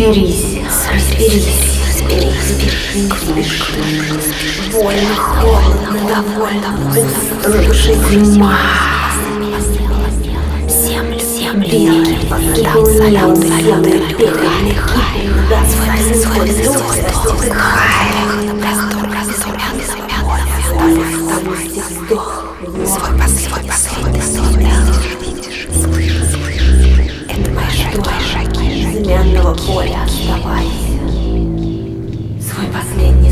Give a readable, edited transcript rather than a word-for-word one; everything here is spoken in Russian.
Соберись, больно, холодно, довольно, пусто, зима. Земли, залёты, перелихай, свой вздох, выдыхай, свой последний слышишь, это твои шаги, безымянного поля оставайся, свой последний